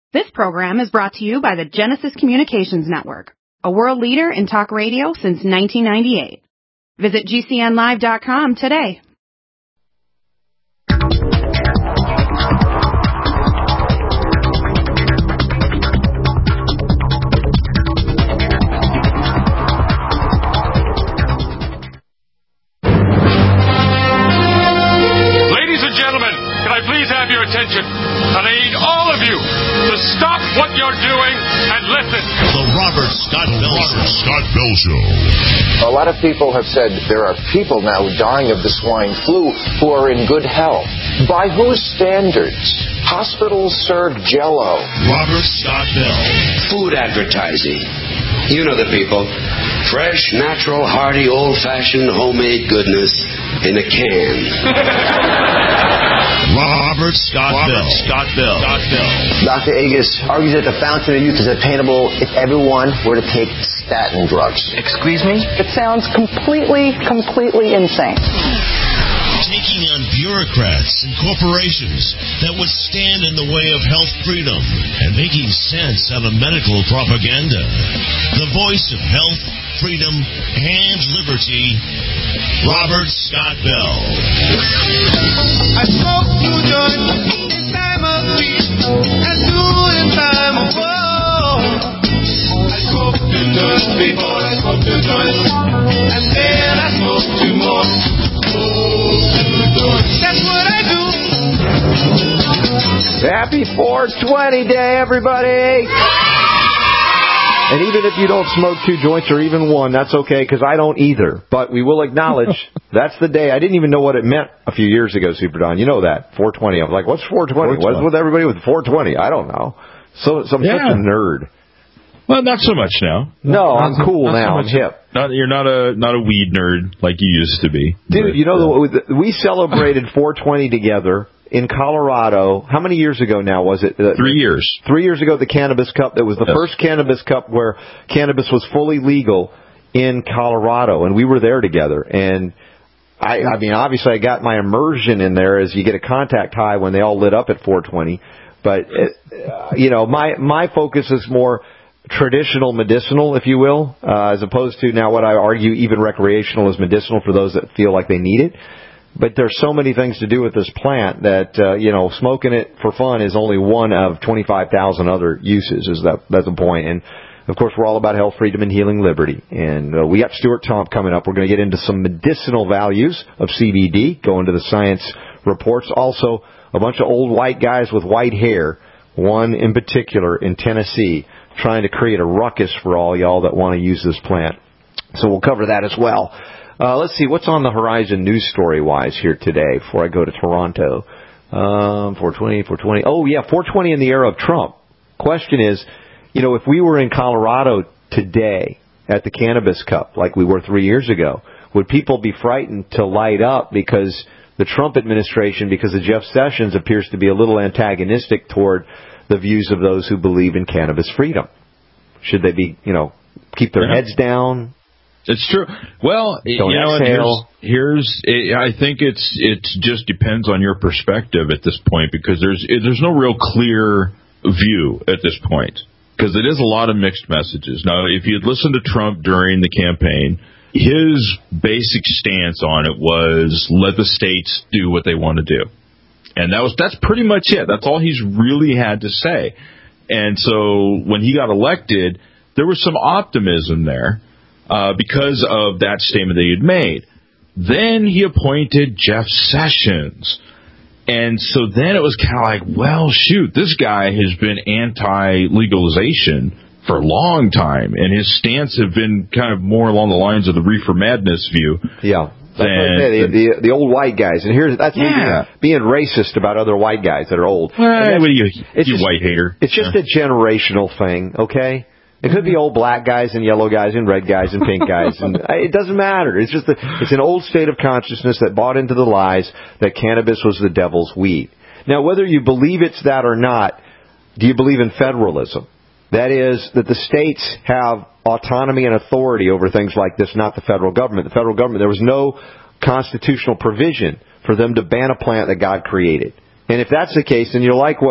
This program is brought to you by the Genesis Communications Network, a world leader in talk radio since 1998. Visit GCNlive.com today. Ladies and gentlemen, can I please have your attention? And I need all of you to stop what you're doing and listen. The Robert Scott Bell Show. A lot of people have said there are people now dying of the swine flu who are in good health. By whose standards? Hospitals serve Jell-O. Robert Scott Bell. Food advertising. You know the people. Fresh, natural, hearty, old-fashioned, homemade goodness in a can. Robert Scott Bell. Dr. Agus argues that the fountain of youth is attainable if everyone were to take statin drugs. Excuse me? It sounds completely insane. Taking on bureaucrats and corporations that would stand in the way of health freedom and making sense out of medical propaganda. The voice of health, freedom, and liberty, Robert Scott Bell. I smoke to join in time of peace and do in time of war. I smoke to join before I smoke to join, and then I smoke two more. That's what I do. Happy 420 Day, everybody! And even if you don't smoke 2 joints or even one, that's okay, because I don't either. But we will acknowledge that's the day. I didn't even know what it meant a few years ago, Super Don. You know that, 420. I was like, what's 420? What's with everybody with 420? I don't know. So I'm such a nerd. Well, not so much now. No, I'm cool now. I'm hip. You're not a weed nerd like you used to be. Dude, you know, we celebrated 420 together in Colorado. How many years ago now was it? 3 years. 3 years ago, the Cannabis Cup. That was the first Cannabis Cup where cannabis was fully legal in Colorado, and we were there together. And I mean, obviously, I got my immersion in there as you get a contact high when they all lit up at 420. But you know, my focus is more traditional medicinal, if you will, as opposed to now what I argue even recreational is medicinal for those that feel like they need it. But there's so many things to do with this plant that, you know, smoking it for fun is only one of 25,000 other uses. That's the point. And, of course, we're all about health, freedom, and healing liberty. And we got Stuart Tomp coming up. We're going to get into some medicinal values of CBD, go into the science reports. Also, a bunch of old white guys with white hair, one in particular in Tennessee, trying to create a ruckus for all y'all that want to use this plant. So we'll cover that as well. Let's see, what's on the horizon news story-wise here today before I go to Toronto. 420. Oh, yeah, 420 in the era of Trump. Question is, you know, if we were in Colorado today at the Cannabis Cup like we were 3 years ago, would people be frightened to light up because the Trump administration, because of Jeff Sessions, appears to be a little antagonistic toward the views of those who believe in cannabis freedom? Should they be, you know, keep their heads down? It's true. Well, Don't you know, exhale. I think it just depends on your perspective at this point, because there's no real clear view at this point, because it is a lot of mixed messages. Now, if you'd listened to Trump during the campaign, his basic stance on it was let the states do what they want to do. And that's pretty much it. That's all he's really had to say. And so when he got elected, there was some optimism there because of that statement that he had made. Then he appointed Jeff Sessions. And so then it was kind of like, well, shoot, this guy has been anti-legalization for a long time. And his stance have been kind of more along the lines of the reefer madness view. Yeah. The old white guys, and that's being racist about other white guys that are old. What are you white hater? It's just a generational thing, okay? It could be old black guys and yellow guys and red guys and pink guys, and it doesn't matter. It's just it's an old state of consciousness that bought into the lies that cannabis was the devil's weed. Now, whether you believe it's that or not, do you believe in federalism? That is, that the states have autonomy and authority over things like this, not the federal government. The federal government, there was no constitutional provision for them to ban a plant that God created. And if that's the case, then you're like what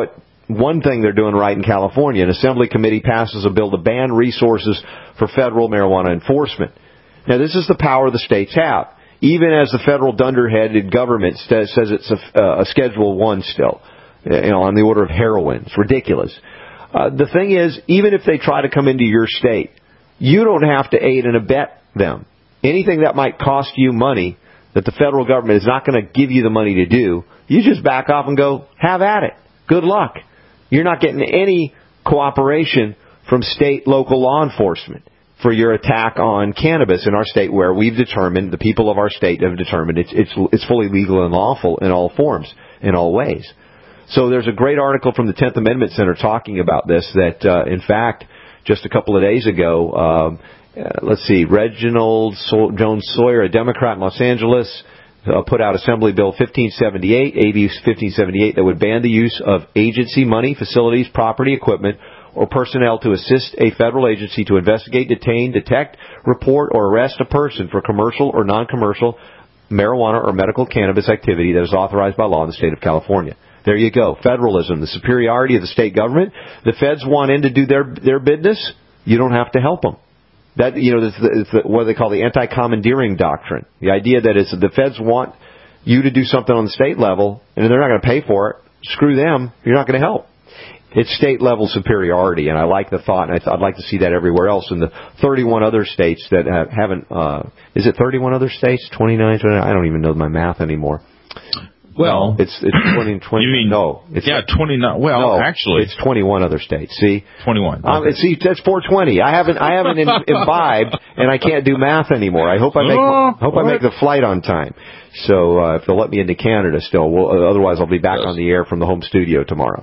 one thing they're doing right in California. An assembly committee passes a bill to ban resources for federal marijuana enforcement. Now, this is the power the states have, even as the federal dunderheaded government says it's a Schedule 1 still, on the order of heroin. It's ridiculous. The thing is, even if they try to come into your state, you don't have to aid and abet them. Anything that might cost you money that the federal government is not going to give you the money to do, you just back off and go, have at it. Good luck. You're not getting any cooperation from state, local law enforcement for your attack on cannabis in our state, where we've determined, the people of our state have determined it's fully legal and lawful in all forms, in all ways. So there's a great article from the 10th Amendment Center talking about this, that in fact, just a couple of days ago, let's see, Reginald Jones Sawyer, a Democrat in Los Angeles, put out Assembly Bill 1578, AB 1578, that would ban the use of agency money, facilities, property, equipment, or personnel to assist a federal agency to investigate, detain, detect, report, or arrest a person for commercial or non-commercial marijuana or medical cannabis activity that is authorized by law in the state of California. There you go. Federalism, the superiority of the state government. The feds want in to do their business. You don't have to help them. That, it's what they call the anti-commandeering doctrine. The idea that is the feds want you to do something on the state level, and they're not going to pay for it. Screw them. You're not going to help. It's state-level superiority, and I like the thought, and I'd like to see that everywhere else. In the 31 other states that haven't, is it 31 other states? 29? I don't even know my math anymore. Well, it's 20. You mean, no? It's 29. Well, no, actually, it's 21 other states. See, 21. Okay. See, that's 420. I haven't imbibed, and I can't do math anymore. I hope I make the flight on time. So if they'll let me into Canada still, otherwise I'll be back on the air from the home studio tomorrow.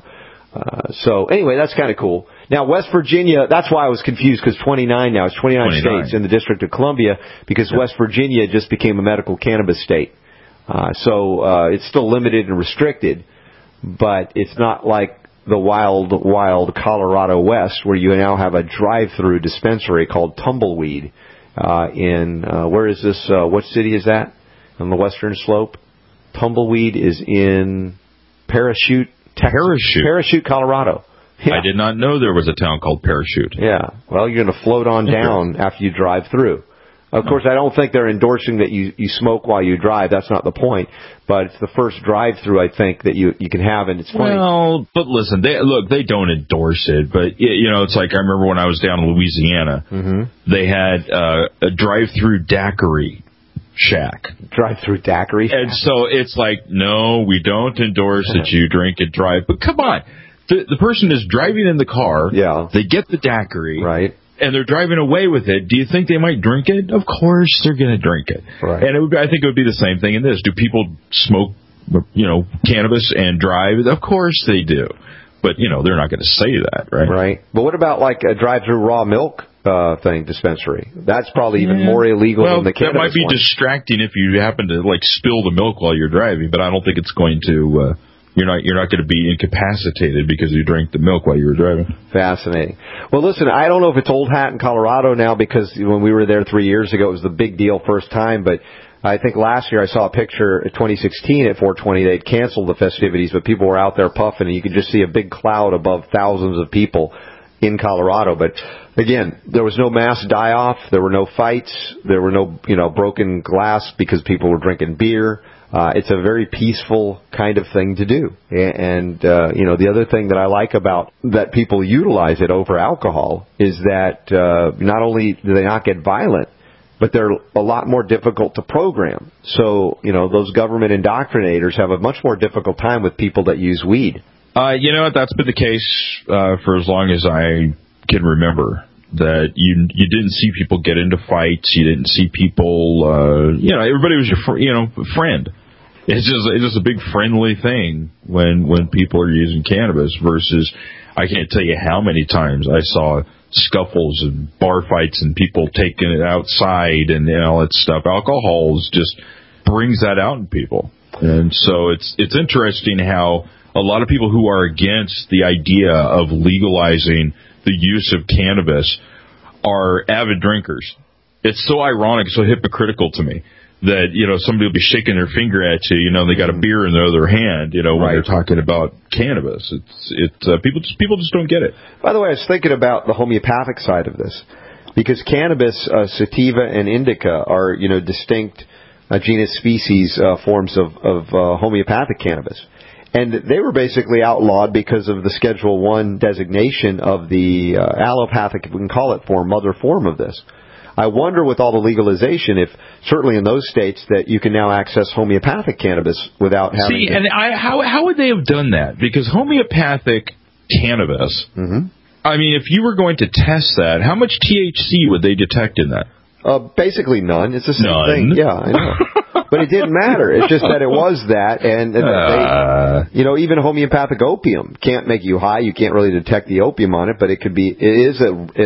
So anyway, that's kind of cool. Now, West Virginia, that's why I was confused, because 29 now. It's 29 states in the District of Columbia, because West Virginia just became a medical cannabis state. So it's still limited and restricted, but it's not like the wild Colorado West, where you now have a drive-through dispensary called Tumbleweed where is this? What city is that? On the western slope? Tumbleweed is in Parachute, Texas. Parachute, Colorado. Yeah. I did not know there was a town called Parachute. Yeah. Well, you're going to float on down after you drive through. Of course, I don't think they're endorsing that you smoke while you drive. That's not the point. But it's the first drive-through, I think, that you can have, and it's funny. Well, but listen, they don't endorse it. But, it's like I remember when I was down in Louisiana, they had a drive-through daiquiri shack. Drive-through daiquiri shack? And so it's like, no, we don't endorse that you drink and drive. But come on. The person is driving in the car. Yeah. They get the daiquiri. Right. And they're driving away with it. Do you think they might drink it? Of course they're going to drink it. Right. And I think it would be the same thing in this. Do people smoke, cannabis and drive? Of course they do. But, they're not going to say that, right? Right. But what about like a drive-through raw milk dispensary? That's probably even more illegal than the cannabis that might be one. Distracting if you happen to spill the milk while you're driving, but I don't think it's going to. You're not going to be incapacitated because you drank the milk while you were driving. Fascinating. Well, listen, I don't know if it's old hat in Colorado now, because when we were there 3 years ago, it was the big deal first time. But I think last year I saw a picture in 2016 at 420. They'd canceled the festivities, but people were out there puffing, and you could just see a big cloud above thousands of people in Colorado. But again, there was no mass die-off. There were no fights. There were no, broken glass because people were drinking beer. It's a very peaceful kind of thing to do. And the other thing that I like about that people utilize it over alcohol is that not only do they not get violent, but they're a lot more difficult to program. So, those government indoctrinators have a much more difficult time with people that use weed. That's been the case for as long as I can remember. That you didn't see people get into fights. You didn't see people. Everybody was your friend. It's just a big friendly thing when people are using cannabis. Versus, I can't tell you how many times I saw scuffles and bar fights and people taking it outside and all that stuff. Alcohol just brings that out in people, and so it's interesting how a lot of people who are against the idea of legalizing the use of cannabis are avid drinkers. It's so ironic, so hypocritical to me, that, somebody will be shaking their finger at you, they got a beer in their other hand, when they're talking about cannabis. It's people just don't get it. By the way, I was thinking about the homeopathic side of this, because cannabis, sativa and indica are, distinct genus species forms of homeopathic cannabis. And they were basically outlawed because of the Schedule I designation of the allopathic, if we can call it, mother form of this. I wonder, with all the legalization, if certainly in those states that you can now access homeopathic cannabis without having. How would they have done that? Because homeopathic cannabis. Mm-hmm. I mean, if you were going to test that, how much THC would they detect in that? Basically none. It's the same thing. Yeah, I know. But it didn't matter. It's just that it was that, and they, even homeopathic opium can't make you high. You can't really detect the opium on it, but it could be. It's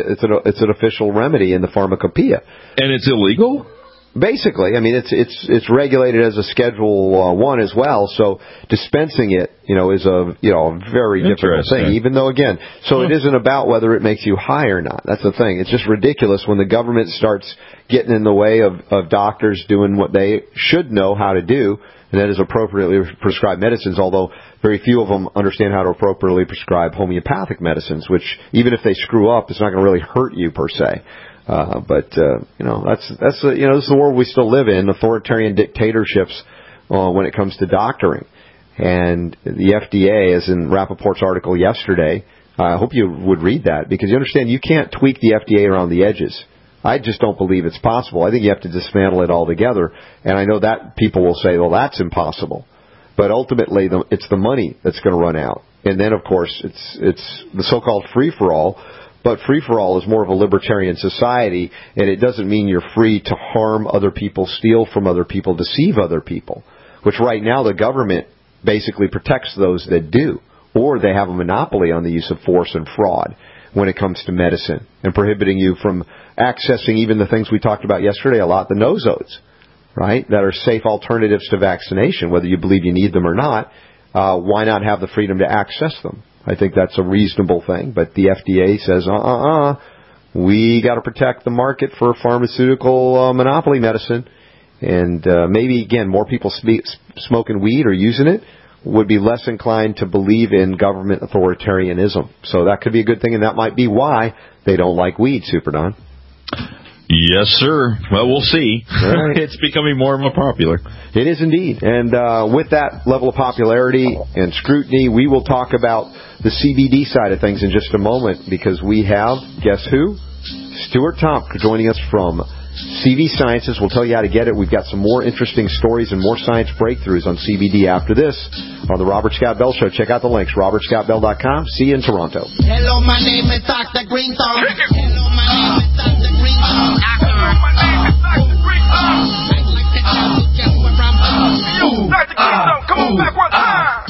an official remedy in the pharmacopoeia. And it's illegal? Basically, I mean, it's regulated as a Schedule I as well. So dispensing it, is a very difficult thing. Even though, again, it isn't about whether it makes you high or not. That's the thing. It's just ridiculous when the government starts getting in the way of doctors doing what they should know how to do, and that is appropriately prescribe medicines. Although very few of them understand how to appropriately prescribe homeopathic medicines, which even if they screw up, it's not going to really hurt you per se. But this is the world we still live in, authoritarian dictatorships when it comes to doctoring. And the FDA, as in Rappaport's article yesterday, I hope you would read that, because you understand you can't tweak the FDA around the edges. I just don't believe it's possible. I think you have to dismantle it altogether. And I know that people will say, well, that's impossible. But ultimately, it's the money that's going to run out. And then, of course, it's the so-called free-for-all. But free-for-all is more of a libertarian society, and it doesn't mean you're free to harm other people, steal from other people, deceive other people, which right now the government basically protects those that do, or they have a monopoly on the use of force and fraud when it comes to medicine, and prohibiting you from accessing even the things we talked about yesterday a lot, the nozodes, right, that are safe alternatives to vaccination, whether you believe you need them or not. Why not have the freedom to access them? I think that's a reasonable thing, but the FDA says, we got to protect the market for pharmaceutical monopoly medicine. And maybe, again, more people smoking weed or using it would be less inclined to believe in government authoritarianism. So that could be a good thing, and that might be why they don't like weed, Super Don. Yes, sir. Well, we'll see. Right. It's becoming more and more popular. It is indeed. And with that level of popularity and scrutiny, we will talk about the CBD side of things in just a moment, because we have, guess who? Stuart Tomk joining us from CV Sciences. We'll tell you how to get it. We've got some more interesting stories and more science breakthroughs on CBD after this on the Robert Scott Bell Show. Check out the links, robertscottbell.com. See you in Toronto. Hello, my name is Dr. Green Thumb. Hello, my name is Dr. Green Thumb. Hello, my name is Dr. Green Thumb. I'd like to tell you just where I'm from. Yo, Dr. Green Thumb, come on back one time.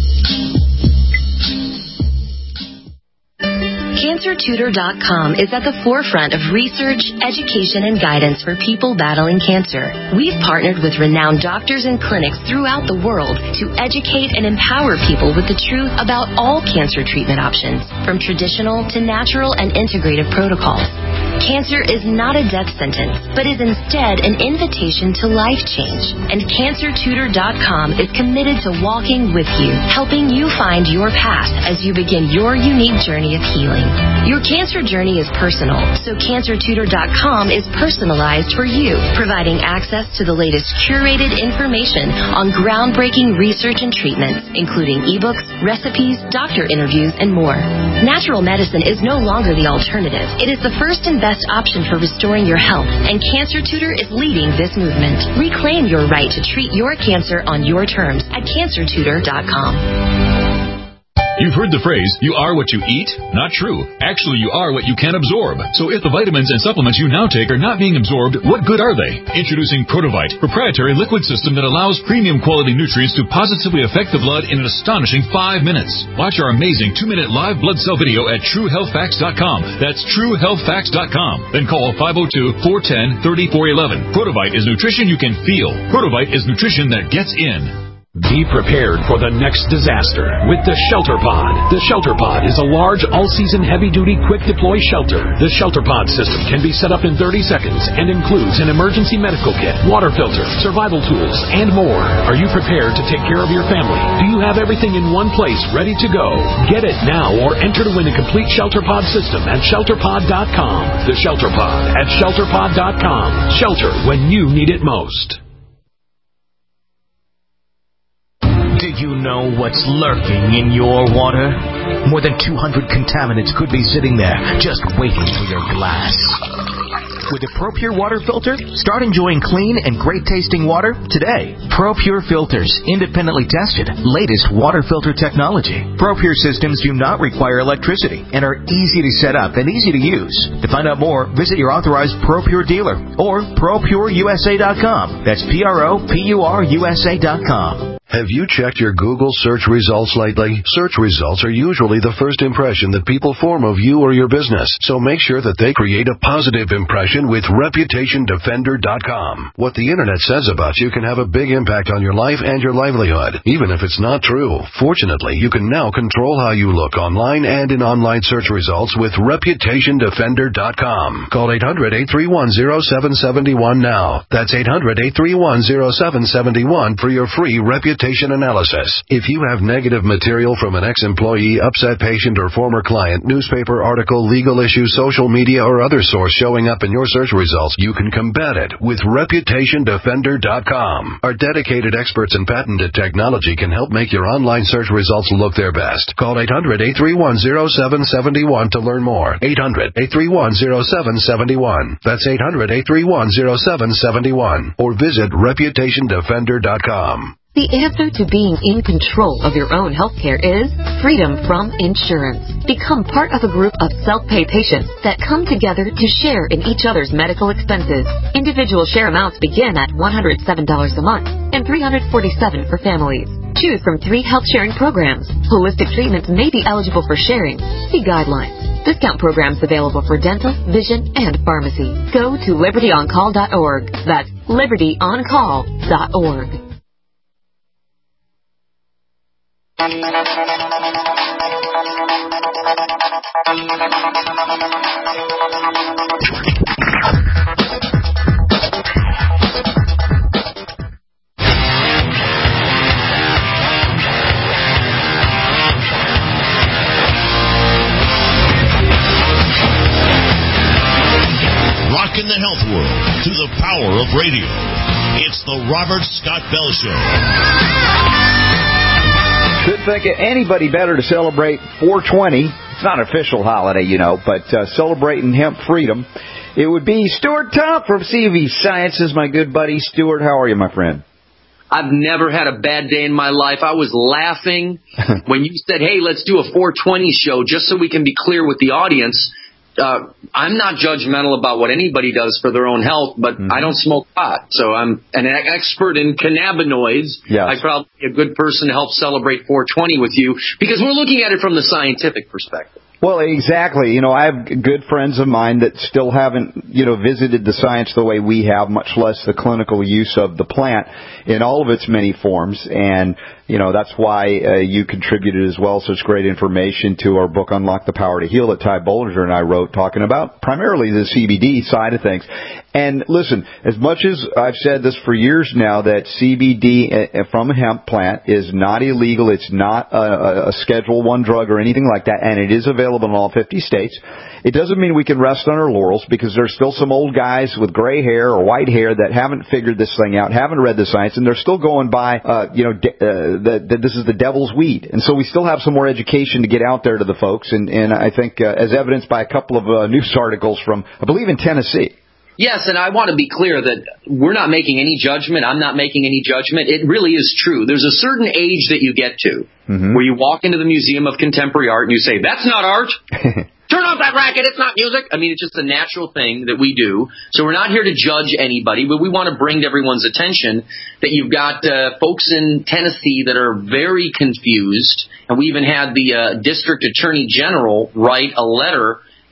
CancerTutor.com is at the forefront of research, education, and guidance for people battling cancer. We've partnered with renowned doctors and clinics throughout the world to educate and empower people with the truth about all cancer treatment options, from traditional to natural and integrative protocols. Cancer is not a death sentence, but is instead an invitation to life change. And CancerTutor.com is committed to walking with you, helping you find your path as you begin your unique journey of healing. Your cancer journey is personal, so CancerTutor.com is personalized for you, providing access to the latest curated information on groundbreaking research and treatments, including ebooks, recipes, doctor interviews, and more. Natural medicine is no longer the alternative. It is the first and best option for restoring your health, and Cancer Tutor is leading this movement. Reclaim your right to treat your cancer on your terms at CancerTutor.com. You've heard the phrase, you are what you eat? Not true. Actually, you are what you can absorb. So if the vitamins and supplements you now take are not being absorbed, what good are they? Introducing Protovite, proprietary liquid system that allows premium quality nutrients to positively affect the blood in an astonishing 5 minutes. Watch our amazing 2-minute live blood cell video at TrueHealthFacts.com. That's TrueHealthFacts.com. Then call 502-410-3411. Protovite is nutrition you can feel. Protovite is nutrition that gets in. Be prepared for the next disaster with the Shelter Pod. The Shelter Pod is a large, all-season, heavy-duty, quick-deploy shelter. The Shelter Pod system can be set up in 30 seconds and includes an emergency medical kit, water filter, survival tools, and more. Are you prepared to take care of your family? Do you have everything in one place ready to go? Get it now or enter to win a complete Shelter Pod system at ShelterPod.com. The Shelter Pod at ShelterPod.com. Shelter when you need it most. Did you know what's lurking in your water? More than 200 contaminants could be sitting there just waiting for your glass. With a ProPure water filter, start enjoying clean and great-tasting water today. ProPure filters, independently tested, latest water filter technology. ProPure systems do not require electricity and are easy to set up and easy to use. To find out more, visit your authorized ProPure dealer or ProPureUSA.com. That's ProPureUSA.com. Have you checked your Google search results lately? Search results are usually the first impression that people form of you or your business, so make sure that they create a positive impression with ReputationDefender.com. What the Internet says about you can have a big impact on your life and your livelihood, even if it's not true. Fortunately, you can now control how you look online and in online search results with ReputationDefender.com. Call 800-831-0771 now. That's 800-831-0771 for your free reputation analysis. If you have negative material from an ex-employee, upset patient, or former client, newspaper article, legal issue, social media, or other source showing up in your search results, you can combat it with ReputationDefender.com. Our dedicated experts in patented technology can help make your online search results look their best. Call 800-831-0771 to learn more. 800-831-0771. That's 800-831-0771. Or visit ReputationDefender.com. The answer to being in control of your own healthcare is freedom from insurance. Become part of a group of self-pay patients that come together to share in each other's medical expenses. Individual share amounts begin at $107 a month and $347 for families. Choose from 3 health-sharing programs. Holistic treatments may be eligible for sharing. See guidelines. Discount programs available for dental, vision, and pharmacy. Go to LibertyOnCall.org. That's LibertyOnCall.org. Rocking the health world through the power of radio. It's the Robert Scott Bell Show. Couldn't think of anybody better to celebrate 420. It's not an official holiday, but celebrating hemp freedom. It would be Stuart Tomp from CV Sciences, my good buddy. Stuart, how are you, my friend? I've never had a bad day in my life. I was laughing when you said, hey, let's do a 420 show, just so we can be clear with the audience. I'm not judgmental about what anybody does for their own health, but I don't smoke pot. So I'm an expert in cannabinoids. Yes. I'd probably be a good person to help celebrate 420 with you, because we're looking at it from the scientific perspective. Well, exactly. I have good friends of mine that still haven't, visited the science the way we have, much less the clinical use of the plant in all of its many forms. And, that's why you contributed as well such great information to our book, Unlock the Power to Heal, that Ty Bollinger and I wrote, talking about primarily the CBD side of things. And listen, as much as I've said this for years now, that CBD from a hemp plant is not illegal, it's not a Schedule I drug or anything like that, and it is available in all 50 states, it doesn't mean we can rest on our laurels, because there's still some old guys with gray hair or white hair that haven't figured this thing out, haven't read the science, and they're still going by, that this is the devil's weed. And so we still have some more education to get out there to the folks, and I think as evidenced by a couple of news articles from, I believe, in Tennessee. Yes, and I want to be clear that we're not making any judgment. I'm not making any judgment. It really is true. There's a certain age that you get to where you walk into the Museum of Contemporary Art and you say, that's not art. Turn off that racket. It's not music. I mean, it's just a natural thing that we do. So we're not here to judge anybody, but we want to bring to everyone's attention that you've got folks in Tennessee that are very confused. And we even had the district attorney general write a letter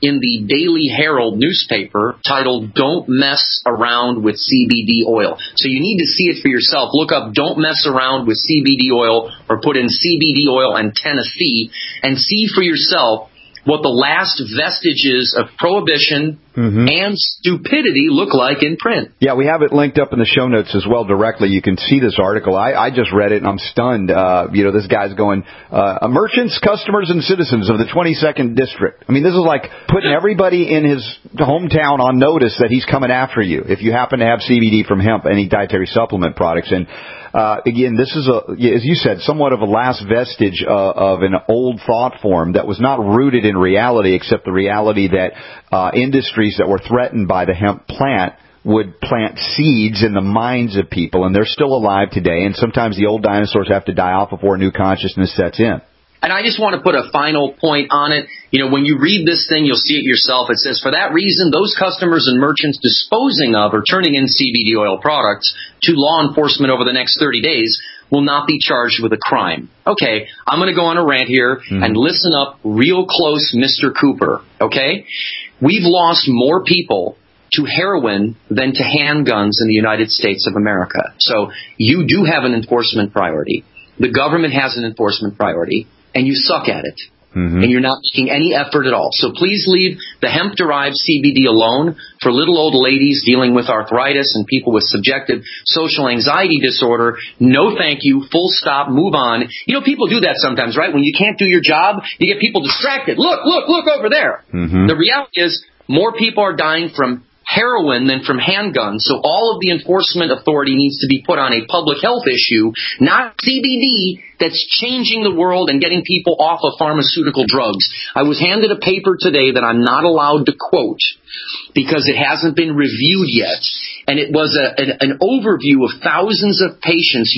in the Daily Herald newspaper titled "Don't Mess Around with CBD Oil." So you need to see it for yourself. Look up "Don't Mess Around with CBD Oil" or put in CBD oil and Tennessee and see for yourself what the last vestiges of prohibition and stupidity look like in print. Yeah, we have it linked up in the show notes as well directly. You can see this article. I just read it and I'm stunned. This guy's going, merchants, customers, and citizens of the 22nd District. I mean, this is like putting everybody in his hometown on notice that he's coming after you if you happen to have CBD from hemp, any dietary supplement products. And again, this is, as you said, somewhat of a last vestige of an old thought form that was not rooted in reality, except the reality that industries that were threatened by the hemp plant would plant seeds in the minds of people, and they're still alive today, and sometimes the old dinosaurs have to die off before a new consciousness sets in. And I just want to put a final point on it. When you read this thing, you'll see it yourself. It says, for that reason, those customers and merchants disposing of or turning in CBD oil products to law enforcement over the next 30 days will not be charged with a crime. Okay, I'm going to go on a rant here and listen up real close, Mr. Cooper, okay? We've lost more people to heroin than to handguns in the United States of America. So you do have an enforcement priority. The government has an enforcement priority, and you suck at it. And you're not making any effort at all. So please leave the hemp-derived CBD alone for little old ladies dealing with arthritis and people with subjective social anxiety disorder. No thank you, full stop, move on. People do that sometimes, right? When you can't do your job, you get people distracted. Look over there. The reality is more people are dying from heroin than from handguns, so all of the enforcement authority needs to be put on a public health issue, not CBD that's changing the world and getting people off of pharmaceutical drugs. I was handed a paper today that I'm not allowed to quote because it hasn't been reviewed yet, and it was an overview of thousands of patients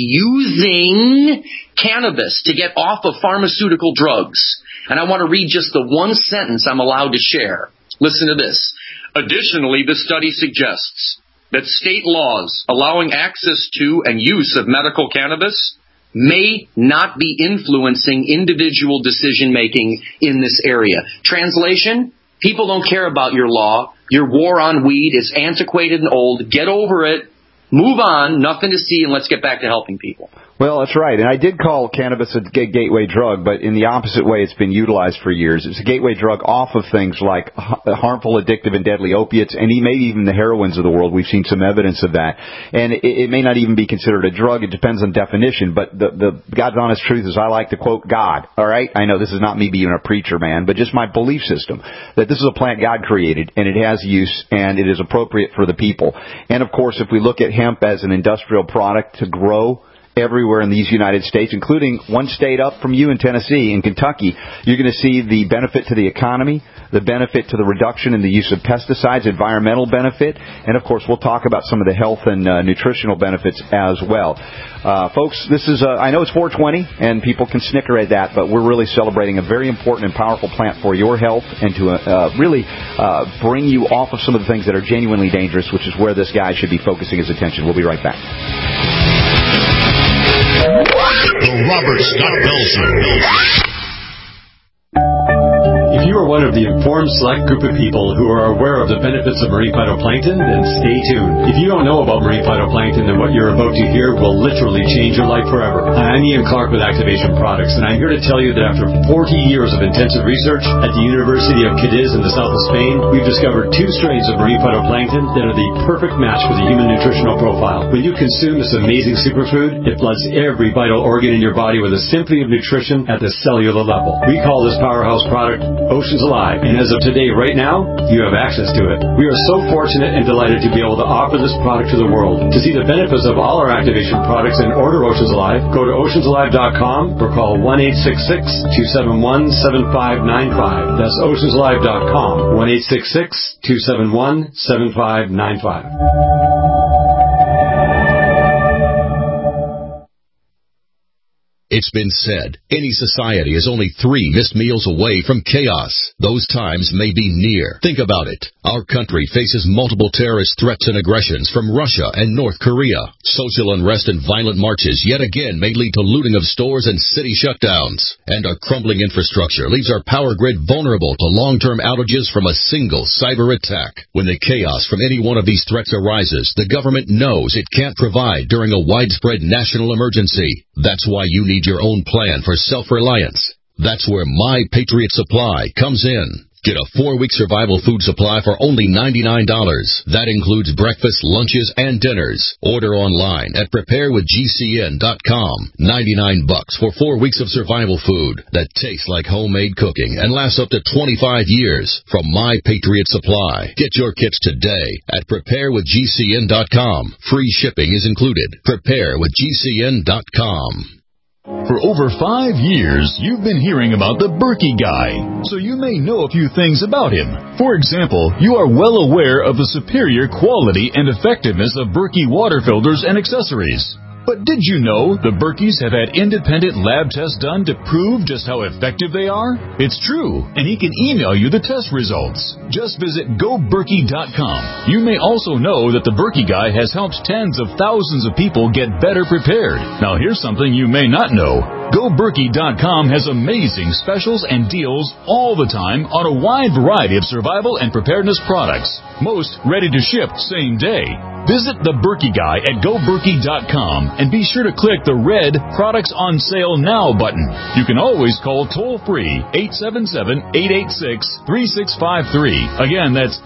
using cannabis to get off of pharmaceutical drugs. And I want to read just the one sentence I'm allowed to share. Listen to this. Additionally, the study suggests that state laws allowing access to and use of medical cannabis may not be influencing individual decision-making in this area. Translation, people don't care about your law. Your war on weed is antiquated and old. Get over it. Move on. Nothing to see, and let's get back to helping people. Well, that's right. And I did call cannabis a gateway drug, but in the opposite way it's been utilized for years. It's a gateway drug off of things like harmful, addictive, and deadly opiates, and maybe even the heroines of the world. We've seen some evidence of that. And it may not even be considered a drug. It depends on definition. But the God's honest truth is I like to quote God, all right? I know this is not me being a preacher, man, but just my belief system, that this is a plant God created, and it has use, and it is appropriate for the people. And, of course, if we look at hemp as an industrial product to grow everywhere in these United States, including one state up from you in Tennessee, in Kentucky, you're going to see the benefit to the economy, the benefit to the reduction in the use of pesticides, environmental benefit, and of course we'll talk about some of the health and nutritional benefits as well. Folks, this is, I know it's 420 and people can snicker at that, but we're really celebrating a very important and powerful plant for your health and to really bring you off of some of the things that are genuinely dangerous, which is where this guy should be focusing his attention. We'll be right back. The Robert Scott Bell Show. If you are one of the informed select group of people who are aware of the benefits of marine phytoplankton, then stay tuned. If you don't know about marine phytoplankton, then what you're about to hear will literally change your life forever. I'm Ian Clark with Activation Products, and I'm here to tell you that after 40 years of intensive research at the University of Cadiz in the south of Spain, we've discovered 2 strains of marine phytoplankton that are the perfect match for the human nutritional profile. When you consume this amazing superfood, it floods every vital organ in your body with a symphony of nutrition at the cellular level. We call this powerhouse product Oceans Alive, and as of today, right now, you have access to it. We are so fortunate and delighted to be able to offer this product to the world. To see the benefits of all our Activation products and order Oceans Alive, go to oceansalive.com or call 1-866-271-7595. That's oceansalive.com, 1-866-271-7595. It's been said, any society is only 3 missed meals away from chaos. Those times may be near. Think about it. Our country faces multiple terrorist threats and aggressions from Russia and North Korea. Social unrest and violent marches yet again may lead to looting of stores and city shutdowns. And our crumbling infrastructure leaves our power grid vulnerable to long-term outages from a single cyber attack. When the chaos from any one of these threats arises, the government knows it can't provide during a widespread national emergency. That's why you need your own plan for self-reliance. That's where My Patriot Supply comes in. Get a 4-week survival food supply for only $99. That includes breakfast, lunches, and dinners. Order online at preparewithgcn.com. $99 for 4 weeks of survival food that tastes like homemade cooking and lasts up to 25 years from My Patriot Supply. Get your kits today at preparewithgcn.com. Free shipping is included. Preparewithgcn.com. For over 5 years, you've been hearing about the Berkey Guy, so you may know a few things about him. For example, you are well aware of the superior quality and effectiveness of Berkey water filters and accessories. But did you know the Berkeys have had independent lab tests done to prove just how effective they are? It's true, and he can email you the test results. Just visit GoBerkey.com. You may also know that the Berkey Guy has helped tens of thousands of people get better prepared. Now here's something you may not know. GoBerkey.com has amazing specials and deals all the time on a wide variety of survival and preparedness products. Most ready to ship same day. Visit the Berkey Guy at GoBerkey.com and be sure to click the red Products on Sale Now button. You can always call toll-free 877-886-3653. Again, that's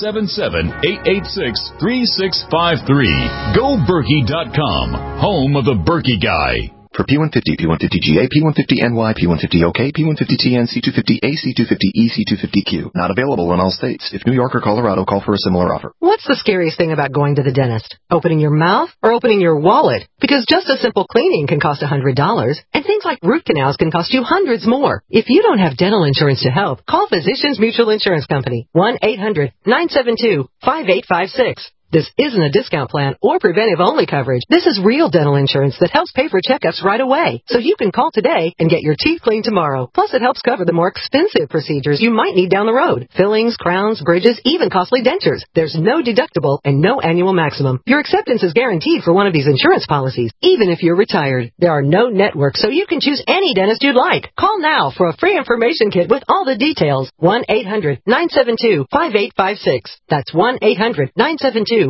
877-886-3653. GoBerkey.com, home of the Berkey Guy. For P150, P150GA, P150NY, P150OK, P150TN, C250A, C250E, C250Q. Not available in all states. If New York or Colorado, call for a similar offer. What's the scariest thing about going to the dentist? Opening your mouth or opening your wallet? Because just a simple cleaning can cost $100, and things like root canals can cost you hundreds more. If you don't have dental insurance to help, call Physicians Mutual Insurance Company. 1-800-972-5856. This isn't a discount plan or preventive-only coverage. This is real dental insurance that helps pay for checkups right away. So you can call today and get your teeth cleaned tomorrow. Plus, it helps cover the more expensive procedures you might need down the road. Fillings, crowns, bridges, even costly dentures. There's no deductible and no annual maximum. Your acceptance is guaranteed for one of these insurance policies, even if you're retired. There are no networks, so you can choose any dentist you'd like. Call now for a free information kit with all the details. 1-800-972-5856. That's 1-800-972-5856.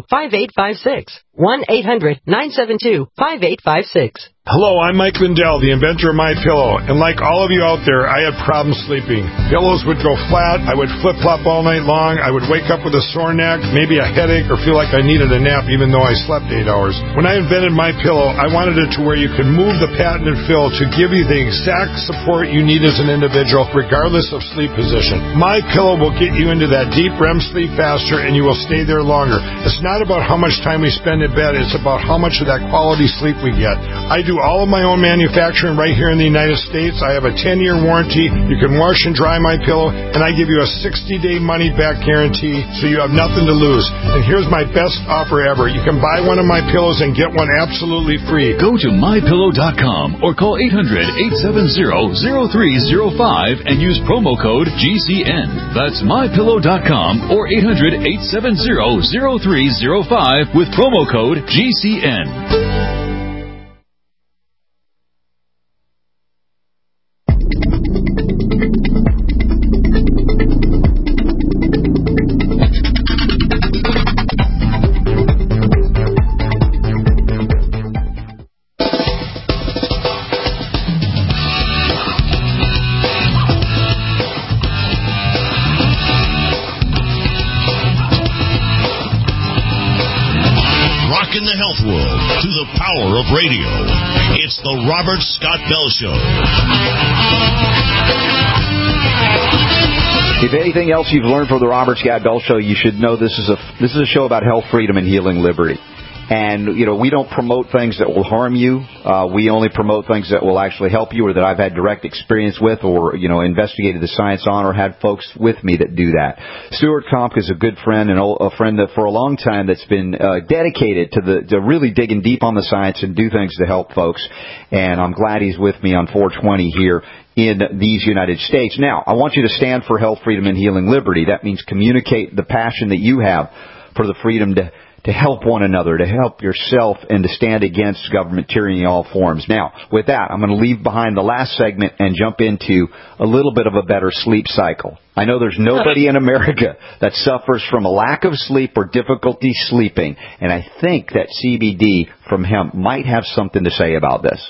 1-800-972-5856. Hello, I'm Mike Lindell, the inventor of MyPillow, and like all of you out there, I had problems sleeping. Pillows would go flat, I would flip-flop all night long, I would wake up with a sore neck, maybe a headache, or feel like I needed a nap even though I slept 8 hours. When I invented MyPillow, I wanted it to where you could move the patented fill to give you the exact support you need as an individual, regardless of sleep position. MyPillow will get you into that deep REM sleep faster, and you will stay there longer. It's not about how much time we spend in bed, it's about how much of that quality sleep we get. I do all of my own manufacturing right here in the United States. I have a 10-year warranty. You can wash and dry my pillow, and I give you a 60-day money-back guarantee, so you have nothing to lose. And here's my best offer ever. You can buy one of my pillows and get one absolutely free. Go to MyPillow.com or call 800-870-0305 and use promo code GCN. That's MyPillow.com or 800-870-0305 with promo code GCN. Of radio. It's the Robert Scott Bell Show. If anything else you've learned from the Robert Scott Bell Show, you should know this is a show about health, freedom, and healing liberty. And, we don't promote things that will harm you. We only promote things that will actually help you or that I've had direct experience with or, investigated the science on or had folks with me that do that. Stuart Komp is a good friend and a friend that for a long time that's been dedicated to really digging deep on the science and do things to help folks. And I'm glad he's with me on 420 here in these United States. Now, I want you to stand for health, freedom, and healing liberty. That means communicate the passion that you have for the freedom to help one another, to help yourself, and to stand against government tyranny in all forms. Now, with that, I'm going to leave behind the last segment and jump into a little bit of a better sleep cycle. I know there's nobody in America that suffers from a lack of sleep or difficulty sleeping, and I think that CBD from hemp might have something to say about this.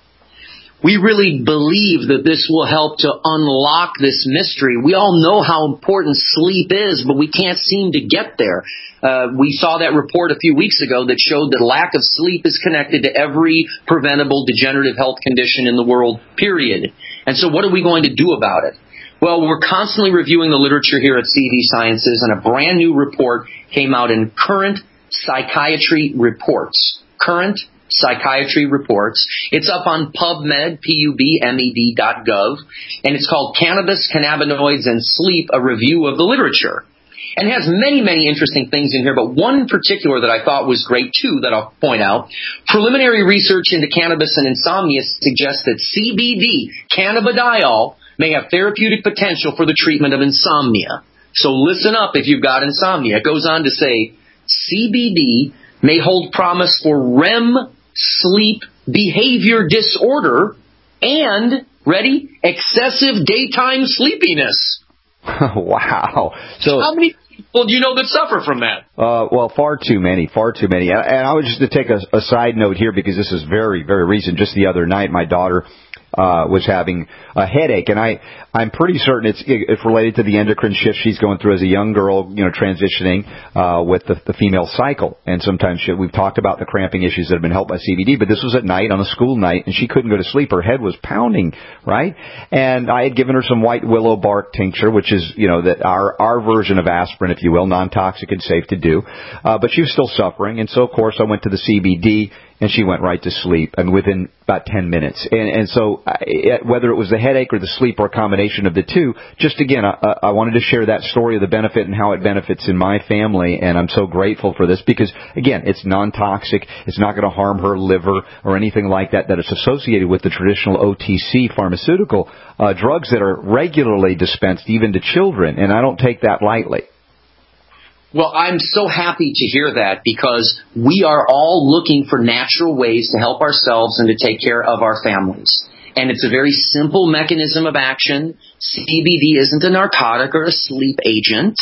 We really believe that this will help to unlock this mystery. We all know how important sleep is, but we can't seem to get there. We saw that report a few weeks ago that showed that lack of sleep is connected to every preventable degenerative health condition in the world, period. And so what are we going to do about it? Well, we're constantly reviewing the literature here at CV Sciences, and a brand new report came out in Current Psychiatry Reports. Current Psychiatry Reports. It's up on PubMed, PUBMED.gov, and it's called Cannabis, Cannabinoids, and Sleep, a Review of the Literature. And it has many, many interesting things in here, but one in particular that I thought was great, too, that I'll point out. Preliminary research into cannabis and insomnia suggests that CBD, cannabidiol, may have therapeutic potential for the treatment of insomnia. So listen up if you've got insomnia. It goes on to say, CBD may hold promise for REM sleep behavior disorder and, ready, excessive daytime sleepiness. Wow. So how many people do you know that suffer from that? Well, far too many. And I would just to take a side note here because this is very, very recent. Just the other night, my daughter was having a headache, and I'm pretty certain it's related to the endocrine shift she's going through as a young girl, transitioning with the female cycle. And sometimes we've talked about the cramping issues that have been helped by CBD, but this was at night on a school night, and she couldn't go to sleep. Her head was pounding, right? And I had given her some white willow bark tincture, which is that our version of aspirin, if you will, non-toxic and safe to do. But she was still suffering, and so of course I went to the CBD. And she went right to sleep, and within about 10 minutes. And so whether it was the headache or the sleep or a combination of the two, just again, I wanted to share that story of the benefit and how it benefits in my family. And I'm so grateful for this because, again, it's non-toxic. It's not going to harm her liver or anything like that it's associated with the traditional OTC pharmaceutical drugs that are regularly dispensed even to children. And I don't take that lightly. Well, I'm so happy to hear that because we are all looking for natural ways to help ourselves and to take care of our families. And it's a very simple mechanism of action. CBD isn't a narcotic or a sleep agent.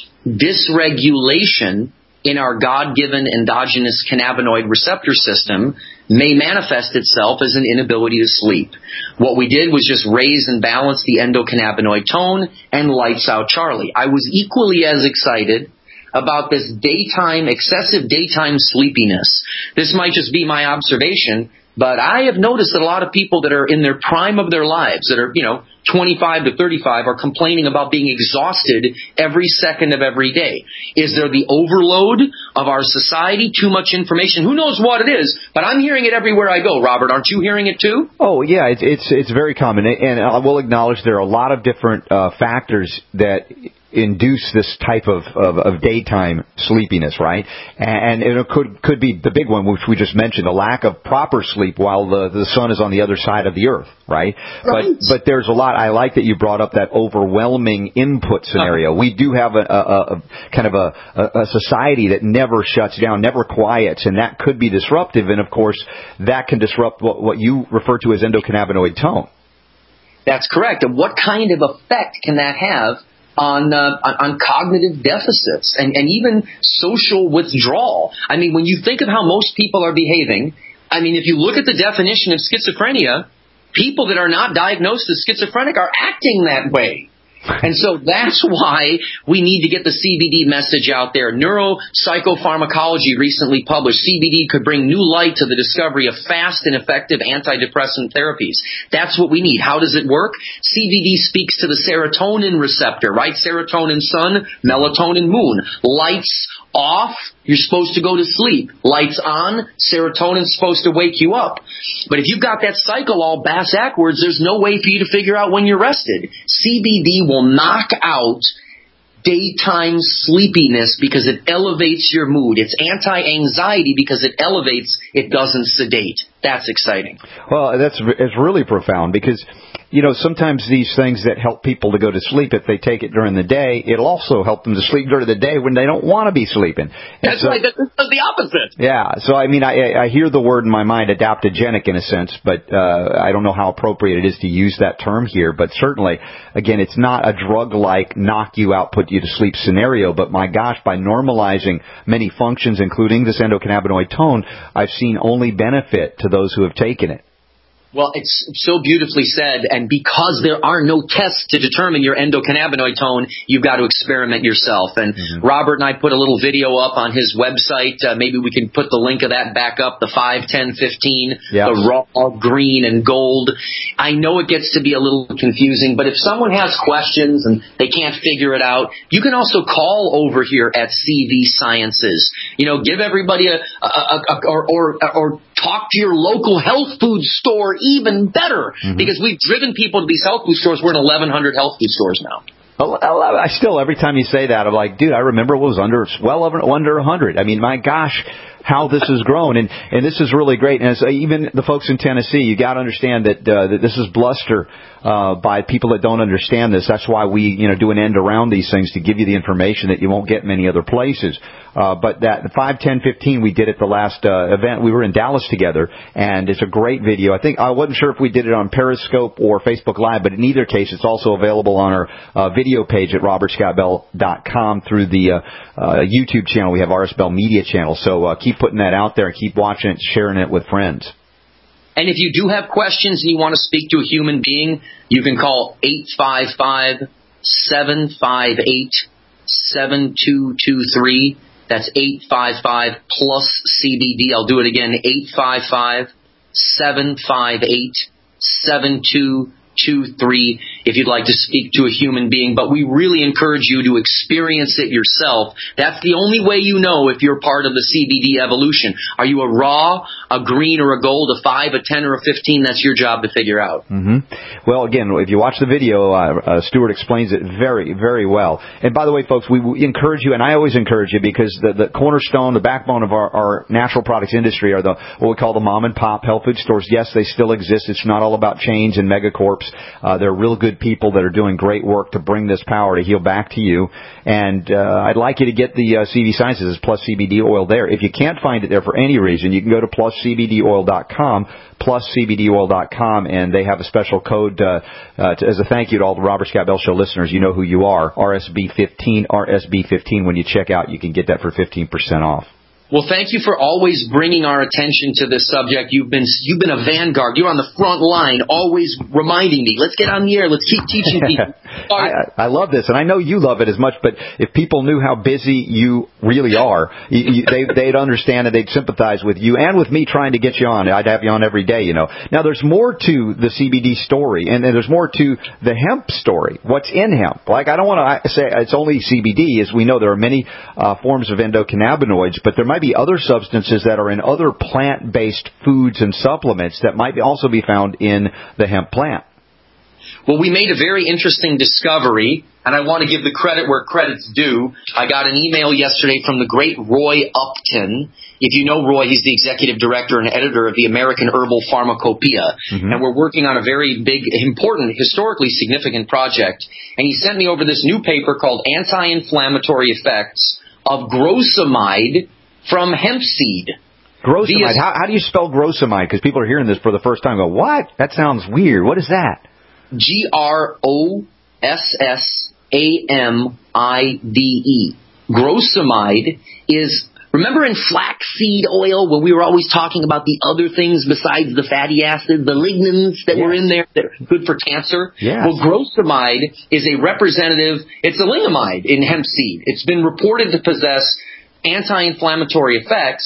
Dysregulation in our God-given endogenous cannabinoid receptor system may manifest itself as an inability to sleep. What we did was just raise and balance the endocannabinoid tone and lights out Charlie. I was equally as excited about this excessive daytime sleepiness. This might just be my observation, but I have noticed that a lot of people that are in their prime of their lives, that are, 25 to 35, are complaining about being exhausted every second of every day. Is there the overload of our society? Too much information? Who knows what it is, but I'm hearing it everywhere I go. Robert, aren't you hearing it too? Oh, yeah, it's very common, and I will acknowledge there are a lot of different factors that induce this type of daytime sleepiness, right? And it could be the big one, which we just mentioned, the lack of proper sleep while the sun is on the other side of the earth, right? But there's a lot. I like that you brought up that overwhelming input scenario. We do have a kind of a society that never shuts down, never quiets, and that could be disruptive. And of course, that can disrupt what you refer to as endocannabinoid tone. That's correct. And what kind of effect can that have on cognitive deficits and even social withdrawal? I mean, when you think of how most people are behaving, I mean, if you look at the definition of schizophrenia, people that are not diagnosed as schizophrenic are acting that way. And so that's why we need to get the CBD message out there. Neuropsychopharmacology recently published CBD could bring new light to the discovery of fast and effective antidepressant therapies. That's what we need. How does it work? CBD speaks to the serotonin receptor, right? Serotonin sun, melatonin moon. Lights off, you're supposed to go to sleep. Lights on, serotonin's supposed to wake you up. But if you've got that cycle all backwards, there's no way for you to figure out when you're rested. CBD will knock out daytime sleepiness because it elevates your mood. It's anti-anxiety because it elevates, it doesn't sedate. That's exciting. Well, it's really profound because, sometimes these things that help people to go to sleep, if they take it during the day, it'll also help them to sleep during the day when they don't want to be sleeping. That's right. That's the opposite. Yeah. So, I hear the word in my mind, adaptogenic in a sense, but I don't know how appropriate it is to use that term here. But certainly, again, it's not a drug-like knock you out, put you to sleep scenario. But my gosh, by normalizing many functions, including this endocannabinoid tone, I've seen only benefit to those who have taken it. Well, it's so beautifully said, and because there are no tests to determine your endocannabinoid tone, you've got to experiment yourself. And Robert and I put a little video up on his website. Maybe we can put the link of that back up, the 5, 10, 15, the raw, green, and gold. I know it gets to be a little confusing, but if someone has questions and they can't figure it out, you can also call over here at CV Sciences. Give everybody or talk to your local health food store, even better, because we've driven people to these health food stores. We're in 1,100 health food stores now. I still, every time you say that, I'm like, dude, I remember it was under 100. My gosh, how this has grown, and this is really great. And even the folks in Tennessee, you got to understand that this is bluster by people that don't understand this. That's why we do an end around these things, to give you the information that you won't get many other places. But that 5, 10, 15 we did at the last event. We were in Dallas together, and it's a great video. I wasn't sure if we did it on Periscope or Facebook Live, but in either case, it's also available on our video page at robertscottbell.com through the YouTube channel. We have RS Bell Media channel. So keep putting that out there and keep watching it, sharing it with friends. And if you do have questions and you want to speak to a human being, you can call 855-758-7223. That's 855-PLUS-CBD. I'll do it again, 855-758-7223. If you'd like to speak to a human being. But we really encourage you to experience it yourself. That's the only way you know if you're part of the CBD evolution. Are you a raw, a green, or a gold, a 5, a 10, or a 15? That's your job to figure out. Well, again, if you watch the video, Stuart explains it very, very well. And by the way, folks, we encourage you, and I always encourage you, because the cornerstone, the backbone of our natural products industry are what we call the mom and pop health food stores. Yes, they still exist. It's not all about chains and megacorps. They're real good people that are doing great work to bring this power to heal back to you. And I'd like you to get the CV Sciences Plus CBD oil there. If you can't find it there for any reason, you can go to pluscbdoil.com, pluscbdoil.com, and they have a special code as a thank you to all the Robert Scott Bell Show listeners. You know who you are. RSB15, RSB15. When you check out, you can get that for 15% off. Well, thank you for always bringing our attention to this subject. You've been a vanguard. You're on the front line, always reminding me, let's get on the air, let's keep teaching people. I love this, and I know you love it as much, but if people knew how busy you really are, they'd understand and they'd sympathize with you and with me trying to get you on. I'd have you on every day, Now, there's more to the CBD story, and there's more to the hemp story. What's in hemp? I don't want to say it's only CBD. As we know, there are many forms of endocannabinoids, but there might be other substances that are in other plant-based foods and supplements that might also be found in the hemp plant. Well, we made a very interesting discovery, and I want to give the credit where credit's due. I got an email yesterday from the great Roy Upton. If you know Roy, he's the executive director and editor of the American Herbal Pharmacopoeia. And we're working on a very big, important, historically significant project. And he sent me over this new paper called Anti-Inflammatory Effects of Grosamide from Hemp Seed. Grosamide. How do you spell grosamide? Because people are hearing this for the first time and go, what? That sounds weird. What is that? Grossamide. Grosamide is, remember in flaxseed oil when we were always talking about the other things besides the fatty acids, the lignans that were in there that are good for cancer? Well, grosamide is a representative, it's a lingamide in hemp seed. It's been reported to possess anti-inflammatory effects.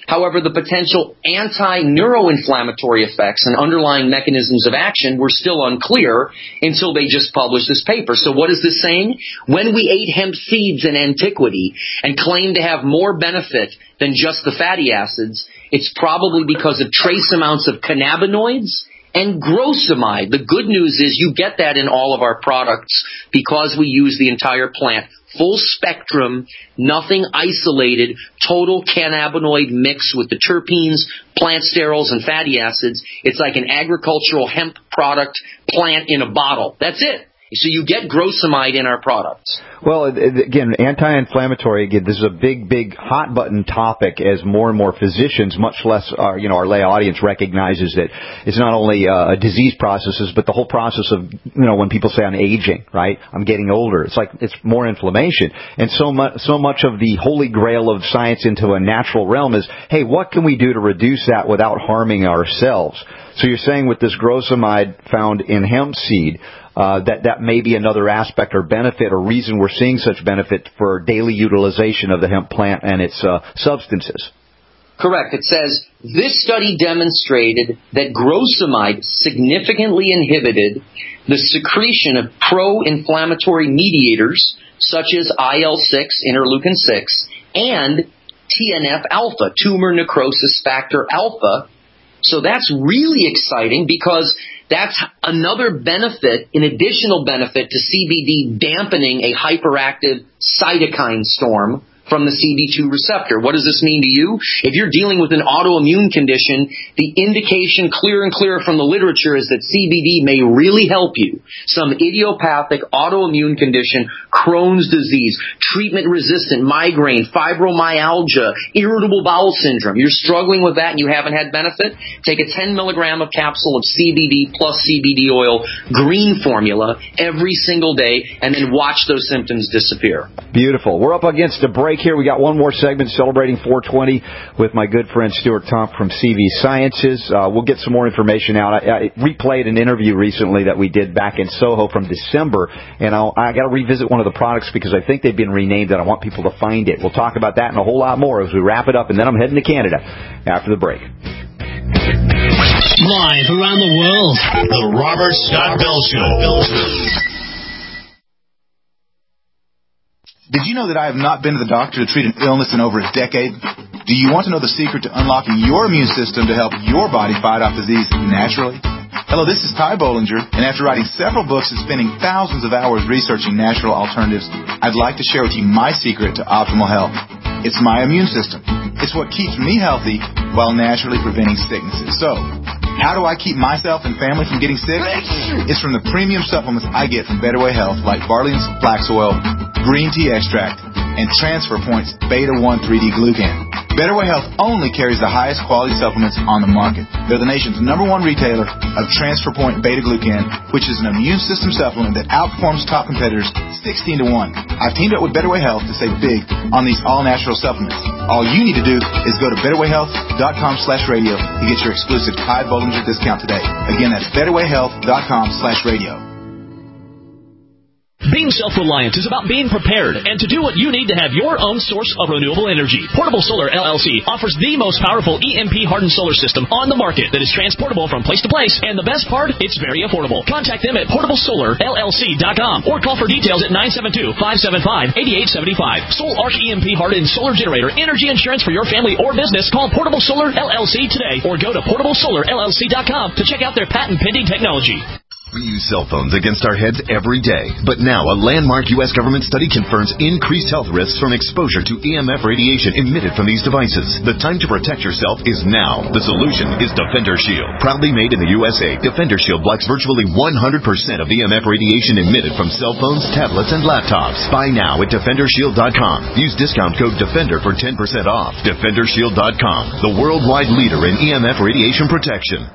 However, the potential anti-neuroinflammatory effects and underlying mechanisms of action were still unclear until they just published this paper. So what is this saying? When we ate hemp seeds in antiquity and claimed to have more benefit than just the fatty acids, it's probably because of trace amounts of cannabinoids and grossamide. The good news is you get that in all of our products because we use the entire plant. Full spectrum, nothing isolated, total cannabinoid mix with the terpenes, plant sterols, and fatty acids. It's like an agricultural hemp product plant in a bottle. That's it. So you get grossamide in our products. Well, again, anti-inflammatory, again, this is a big hot-button topic as more and more physicians, much less our lay audience, recognizes that it's not only disease processes, but the whole process of, when people say I'm aging, right? I'm getting older. It's like it's more inflammation. And so much of the holy grail of science into a natural realm is, hey, what can we do to reduce that without harming ourselves? So you're saying with this grossamide found in hemp seed, that may be another aspect or benefit or reason we're seeing such benefit for daily utilization of the hemp plant and its substances. Correct. It says, this study demonstrated that grossamide significantly inhibited the secretion of pro-inflammatory mediators such as IL-6, interleukin-6, and TNF-alpha, tumor necrosis factor alpha. So that's really exciting because that's another benefit, an additional benefit to CBD dampening a hyperactive cytokine storm from the CB2 receptor. What does this mean to you? If you're dealing with an autoimmune condition, the indication clear and clear from the literature is that CBD may really help you. Some idiopathic autoimmune condition, Crohn's disease, treatment-resistant migraine, fibromyalgia, irritable bowel syndrome. You're struggling with that and you haven't had benefit? Take a 10 milligram of capsule of CBD plus CBD oil, green formula, every single day, and then watch those symptoms disappear. Beautiful. We're up against a break here. We got one more segment celebrating 420 with my good friend Stuart Tomp from CV Sciences. We'll get some more information out. I replayed an interview recently that we did back in Soho from December, and I got to revisit one of the products because I think they've been renamed and I want people to find it. We'll talk about that and a whole lot more as we wrap it up, and then I'm heading to Canada after the break. Live around the world, the Robert Scott Bell Show. Did you know that I have not been to the doctor to treat an illness in over a decade? Do you want to know the secret to unlocking your immune system to help your body fight off disease naturally? Hello, this is Ty Bollinger, and after writing several books and spending thousands of hours researching natural alternatives, I'd like to share with you my secret to optimal health. It's my immune system. It's what keeps me healthy while naturally preventing sicknesses. So, how do I keep myself and family from getting sick? It's from the premium supplements I get from Better Way Health, like Barley's Flax Oil, Green Tea Extract, and Transfer Point's Beta 1 3D Glucan. Better Way Health only carries the highest quality supplements on the market. They're the nation's #1 retailer of Transfer Point Beta Glucan, which is an immune system supplement that outperforms top competitors 16 to 1. I've teamed up with Better Way Health to save big on these all-natural supplements. All you need to do is go to betterwayhealth.com/radio to get your exclusive Ty Bollinger discount today. Again, that's betterwayhealth.com/radio. Being self-reliant is about being prepared and to do what you need to have your own source of renewable energy. Portable Solar LLC offers the most powerful EMP-hardened solar system on the market that is transportable from place to place, and the best part, it's very affordable. Contact them at portablesolarllc.com or call for details at 972-575-8875. Sol Arc EMP-hardened solar generator energy insurance for your family or business. Call Portable Solar LLC today or go to portablesolarllc.com to check out their patent-pending technology. We use cell phones against our heads every day, but now a landmark U.S. government study confirms increased health risks from exposure to EMF radiation emitted from these devices. The time to protect yourself is now. The solution is Defender Shield. Proudly made in the USA, Defender Shield blocks virtually 100% of EMF radiation emitted from cell phones, tablets, and laptops. Buy now at DefenderShield.com. Use discount code DEFENDER for 10% off. DefenderShield.com, the worldwide leader in EMF radiation protection.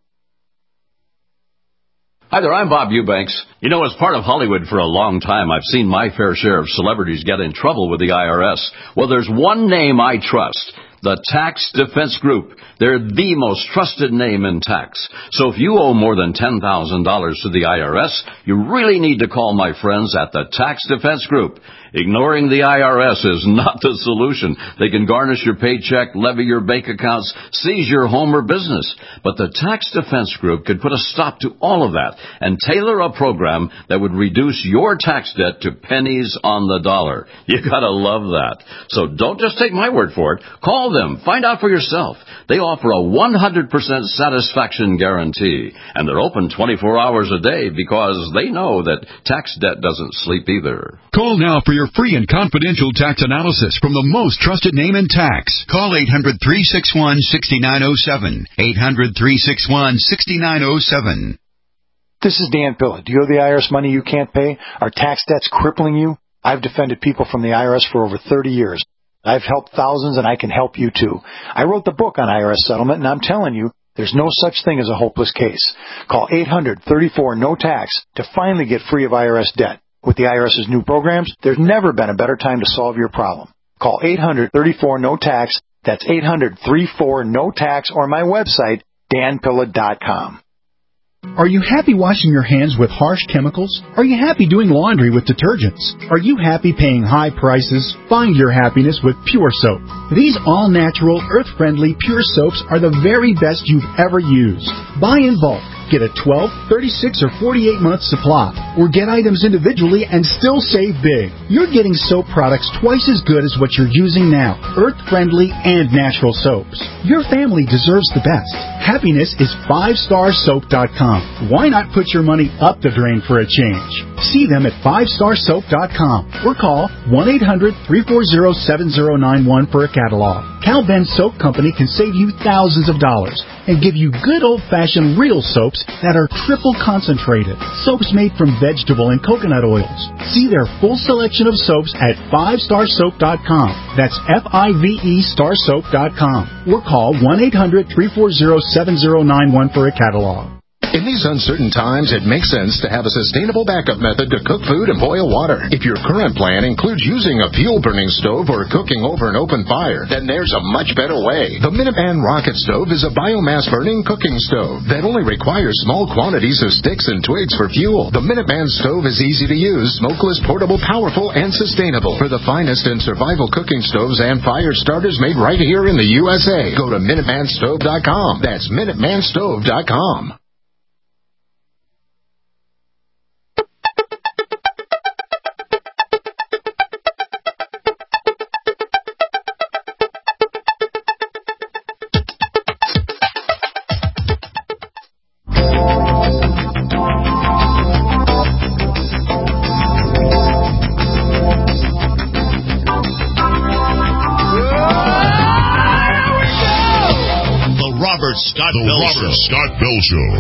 Hi there, I'm Bob Eubanks. You know, as part of Hollywood for a long time, I've seen my fair share of celebrities get in trouble with the IRS. Well, there's one name I trust, the Tax Defense Group. They're the most trusted name in tax. So if you owe more than $10,000 to the IRS, you really need to call my friends at the Tax Defense Group. Ignoring the IRS is not the solution. They can garnish your paycheck, levy your bank accounts, seize your home or business. But the Tax Defense Group could put a stop to all of that and tailor a program that would reduce your tax debt to pennies on the dollar. You gotta love that. So don't just take my word for it. Call them. Find out for yourself. They offer a 100% satisfaction guarantee. And they're open 24 hours a day because they know that tax debt doesn't sleep either. Call now for your free and confidential tax analysis from the most trusted name in tax. Call 800-361-6907. 800-361-6907. This is Dan Pilla. Do you owe the IRS money you can't pay? Are tax debts crippling you? I've defended people from the IRS for over 30 years. I've helped thousands, and I can help you too. I wrote the book on IRS settlement, and I'm telling you, there's no such thing as a hopeless case. Call 800-34-NO-TAX to finally get free of IRS debt. With the IRS's new programs, there's never been a better time to solve your problem. Call 800-34-NO-TAX. That's 800-34-NO-TAX, or my website, danpilla.com. Are you happy washing your hands with harsh chemicals? Are you happy doing laundry with detergents? Are you happy paying high prices? Find your happiness with Pure Soap. These all-natural, earth-friendly Pure Soaps are the very best you've ever used. Buy in bulk. Get a 12, 36, or 48-month supply. Or get items individually and still save big. You're getting soap products twice as good as what you're using now. Earth-friendly and natural soaps. Your family deserves the best. Happiness is 5starsoap.com. Why not put your money up the drain for a change? See them at 5starsoap.com or call 1-800-340-7091 for a catalog. Cal Ben Soap Company can save you thousands of dollars and give you good old-fashioned real soaps that are triple concentrated. Soaps made from vegetable and coconut oils. See their full selection of soaps at 5starsoap.com. That's F-I-V-E starsoap.com. Or call 1-800-340-7091 for a catalog. In these uncertain times, it makes sense to have a sustainable backup method to cook food and boil water. If your current plan includes using a fuel-burning stove or cooking over an open fire, then there's a much better way. The Minuteman Rocket Stove is a biomass-burning cooking stove that only requires small quantities of sticks and twigs for fuel. The Minuteman Stove is easy to use, smokeless, portable, powerful, and sustainable. For the finest in survival cooking stoves and fire starters made right here in the USA, go to MinutemanStove.com. That's MinutemanStove.com. Scott Bell Show.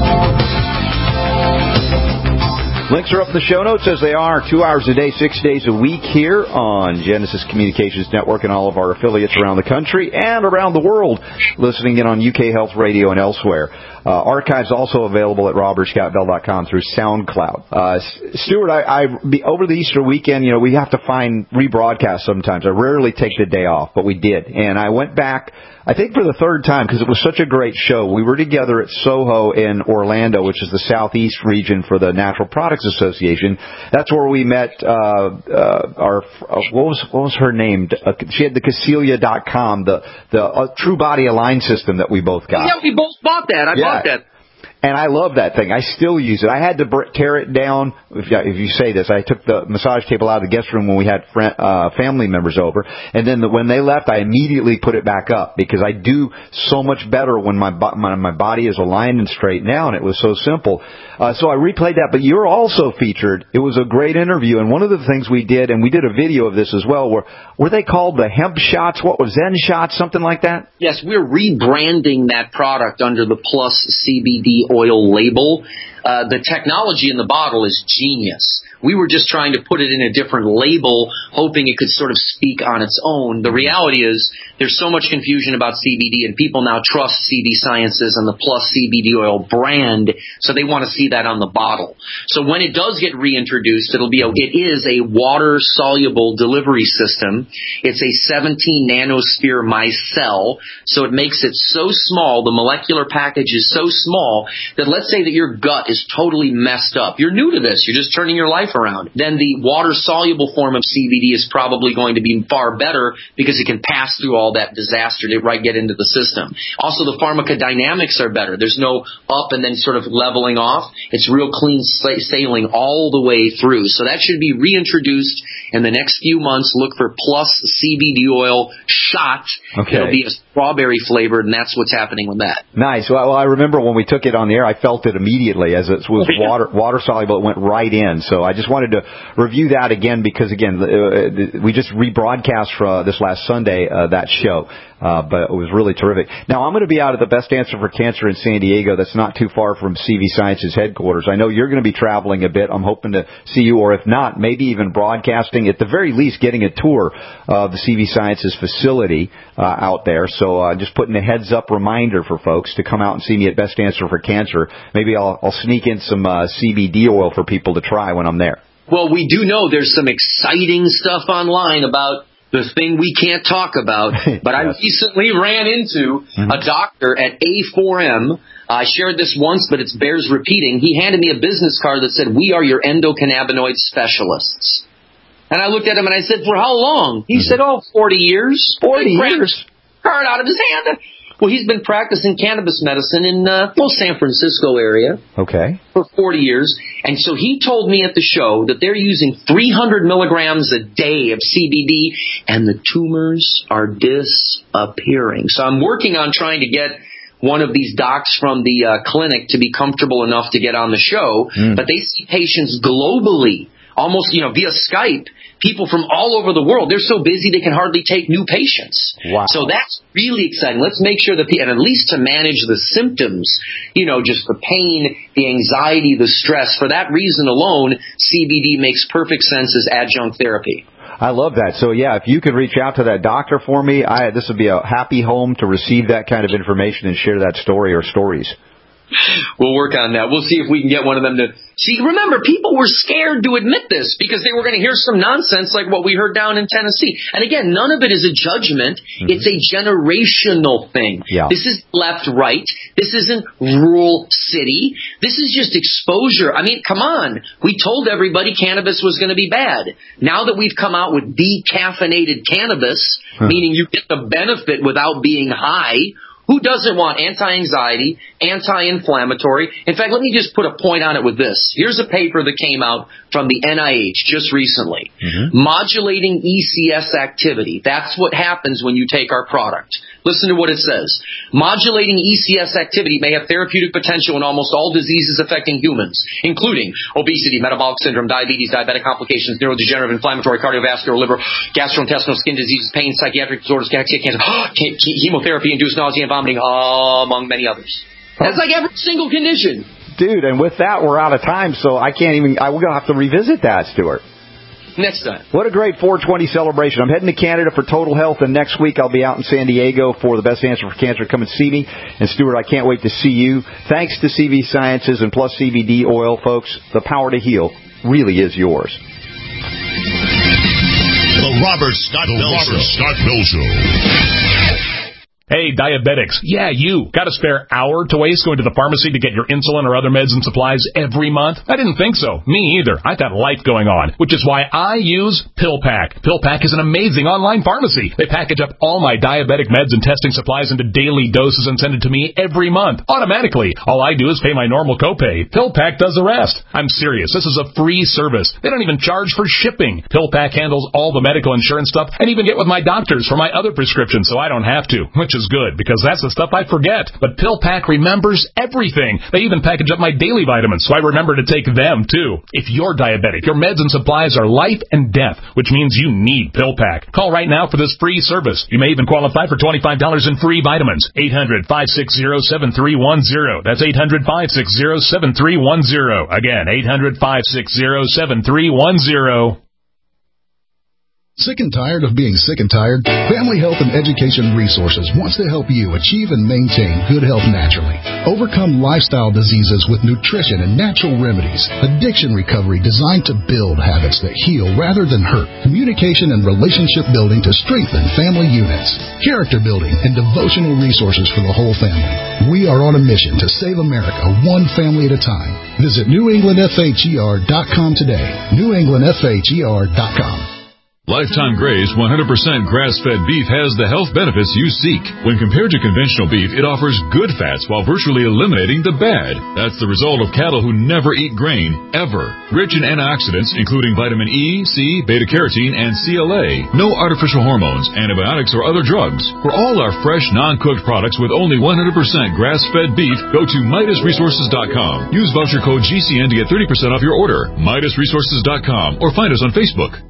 Links are up in the show notes as they are 2 hours a day, 6 days a week here on Genesis Communications Network and all of our affiliates around the country and around the world, listening in on UK Health Radio and elsewhere. Archives also available at robertscottbell.com through SoundCloud. Stuart, over the Easter weekend, we have to find rebroadcasts sometimes. I rarely take the day off, but we did. And I went back, I think for the third time, because it was such a great show. We were together at Soho in Orlando, which is the southeast region for the Natural Products Association. That's where we met what was her name? She had the Casilia.com, the True Body Align system that we both got. Yeah, we both bought that. I bought that. And I love that thing. I still use it. I had to tear it down. If you say this, I took the massage table out of the guest room when we had family members over, and then when they left, I immediately put it back up because I do so much better when my body is aligned and straight down. It was so simple. So I replayed that. But you're also featured. It was a great interview, and one of the things we did, and we did a video of this as well, were they called the hemp shots? What was Zen shots? Something like that? Yes, we're rebranding that product under the Plus CBD oil label. The technology in the bottle is genius. We were just trying to put it in a different label, hoping it could sort of speak on its own. The reality is there's so much confusion about CBD, and people now trust CD Sciences and the Plus CBD oil brand, so they want to see that on the bottle. So when it does get reintroduced, it is a water-soluble delivery system. It's a 17 nanosphere micelle, so it makes it so small, the molecular package is so small, that let's say that your gut is totally messed up. You're new to this. You're just turning your life life around. Then the water-soluble form of CBD is probably going to be far better because it can pass through all that disaster to get into the system. Also, the pharmacodynamics are better. There's no up and then sort of leveling off. It's real clean sailing all the way through. So that should be reintroduced in the next few months. Look for Plus CBD oil shot. Okay. It'll be a strawberry flavored, and that's what's happening with that. Nice. Well, I remember when we took it on the air, I felt it immediately as it was water soluble. It went right in. So I just wanted to review that again because, again, we just rebroadcast for this last Sunday that show. But it was really terrific. Now, I'm going to be out at the Best Answer for Cancer in San Diego. That's not too far from CV Sciences headquarters. I know you're going to be traveling a bit. I'm hoping to see you, or if not, maybe even broadcasting, at the very least getting a tour of the CV Sciences facility out there. So just putting a heads-up reminder for folks to come out and see me at Best Answer for Cancer. Maybe I'll sneak in some CBD oil for people to try when I'm there. Well, we do know there's some exciting stuff online about the thing we can't talk about, but I recently ran into a doctor at A4M. I shared this once, but it bears repeating. He handed me a business card that said, "We are your endocannabinoid specialists." And I looked at him and I said, "For how long?" He said, 40 years. 40 years? Card out of his hand. Well, he's been practicing cannabis medicine in San Francisco area. Okay. For 40 years. And so he told me at the show that they're using 300 milligrams a day of CBD, and the tumors are disappearing. So I'm working on trying to get one of these docs from the clinic to be comfortable enough to get on the show. But they see patients globally, almost, via Skype, people from all over the world. They're so busy they can hardly take new patients. Wow. So that's really exciting. Let's make sure that and at least to manage the symptoms, just the pain, the anxiety, the stress. For that reason alone, CBD makes perfect sense as adjunct therapy. I love that. So, if you could reach out to that doctor for me, this would be a happy home to receive that kind of information and share that story or stories. We'll work on that. We'll see if we can get one of them to see. Remember, people were scared to admit this because they were going to hear some nonsense like what we heard down in Tennessee. And again, none of it is a judgment. It's a generational thing. Yeah. This is left-right. This isn't rural city. This is just exposure. I mean, come on. We told everybody cannabis was going to be bad. Now that we've come out with decaffeinated cannabis, meaning you get the benefit without being high, who doesn't want anti-anxiety, anti-inflammatory? In fact, let me just put a point on it with this. Here's a paper that came out from the NIH just recently. Modulating ECS activity. That's what happens when you take our product. Listen to what it says. Modulating ECS activity may have therapeutic potential in almost all diseases affecting humans, including obesity, metabolic syndrome, diabetes, diabetic complications, neurodegenerative, inflammatory, cardiovascular, liver, gastrointestinal, skin diseases, pain, psychiatric disorders, cancer, chemotherapy-induced nausea and vomiting, among many others. That's like every single condition. Dude, and with that, we're out of time, so we're going to have to revisit that, Stuart. Next time. What a great 420 celebration. I'm heading to Canada for Total Health, and next week I'll be out in San Diego for the Best Answer for Cancer. Come and see me. And Stuart, I can't wait to see you. Thanks to CV Sciences and Plus CBD oil, folks. The power to heal really is yours. The Robert Scott Bell Show. Hey, diabetics. Yeah, you. Got a spare hour to waste going to the pharmacy to get your insulin or other meds and supplies every month? I didn't think so. Me either. I've got life going on, which is why I use PillPack. PillPack is an amazing online pharmacy. They package up all my diabetic meds and testing supplies into daily doses and send it to me every month, automatically. All I do is pay my normal copay. PillPack does the rest. I'm serious. This is a free service. They don't even charge for shipping. PillPack handles all the medical insurance stuff and even get with my doctors for my other prescriptions so I don't have to, which is good because that's the stuff I forget. But PillPack remembers everything. They even package up my daily vitamins so I remember to take them too. If you're diabetic, your meds and supplies are life and death, which means you need PillPack. Call right now for this free service. You may even qualify for $25 in free vitamins. 800-560-7310. That's 800-560-7310. Again, 800-560-7310. Sick and tired of being sick and tired? Family Health and Education Resources wants to help you achieve and maintain good health naturally. Overcome lifestyle diseases with nutrition and natural remedies. Addiction recovery designed to build habits that heal rather than hurt. Communication and relationship building to strengthen family units. Character building and devotional resources for the whole family. We are on a mission to save America one family at a time. Visit NewEnglandFHER.com today. NewEnglandFHER.com. Lifetime Graze 100% grass-fed beef has the health benefits you seek. When compared to conventional beef, it offers good fats while virtually eliminating the bad. That's the result of cattle who never eat grain, ever. Rich in antioxidants, including vitamin E, C, beta-carotene, and CLA. No artificial hormones, antibiotics, or other drugs. For all our fresh, non-cooked products with only 100% grass-fed beef, go to MidasResources.com. Use voucher code GCN to get 30% off your order. MidasResources.com or find us on Facebook.